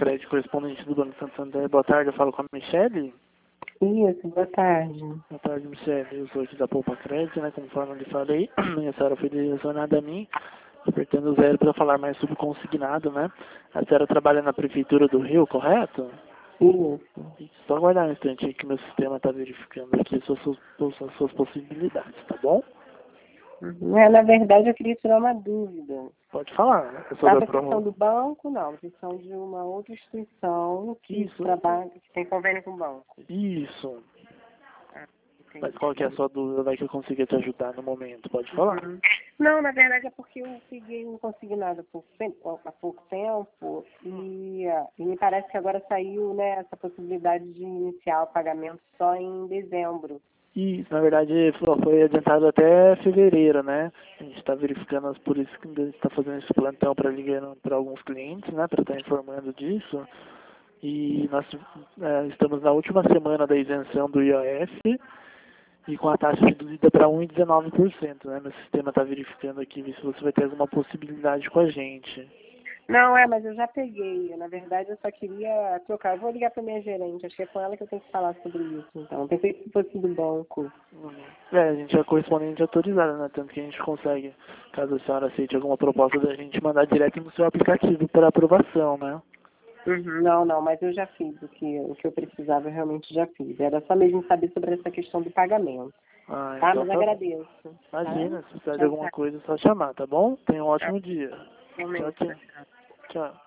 Crédito, correspondente do Banco Santander. Boa tarde, eu falo com a Michele. Isso, boa tarde. Boa tarde, Michele. Eu sou aqui da Poupa Crédito, né? Conforme eu lhe falei, a senhora foi direcionada a mim, apertando o 0 para falar mais sobre o consignado, né? A senhora trabalha na Prefeitura do Rio, correto? Isso. Só aguardar um instante aí que meu sistema está verificando aqui suas possibilidades, tá bom? Na verdade, eu queria tirar uma dúvida. Pode falar, né? Eu sou A da questão Promo. do banco, não. A questão de uma outra instituição que Isso. trabalha, que tem convênio com o banco. Isso. Entendi. Mas qual que é a sua dúvida? Vai que eu consiga te ajudar no momento, pode falar. Não, na verdade é porque eu peguei um consignado há pouco tempo e me parece que agora saiu, né, essa possibilidade de iniciar o pagamento só em dezembro. Isso, na verdade, foi adiantado até fevereiro, né? A gente está verificando, por isso que a gente está fazendo esse plantão para ligando para alguns clientes, né? Para estar informando disso. E nós estamos na última semana da isenção do IOF e com a taxa reduzida para 1,19%, né? Meu sistema está verificando aqui, ver se você vai ter alguma possibilidade com a gente. Não, mas eu já peguei. Na verdade, eu só queria trocar. Eu vou ligar para minha gerente. Acho que é com ela que eu tenho que falar sobre isso. Então, eu pensei que fosse do banco. A gente é correspondente autorizada, né? Tanto que a gente consegue, caso a senhora aceite alguma proposta da gente, mandar direto no seu aplicativo para aprovação, né? Não, mas eu já fiz o que eu precisava, eu realmente já fiz. Era só mesmo saber sobre essa questão do pagamento. Ah, Tá? então Mas tá bom. agradeço. Imagina, Tá? se precisar de alguma coisa, é só chamar, tá bom? Tenha um ótimo dia. Realmente, Tchau, tchau. Tchau.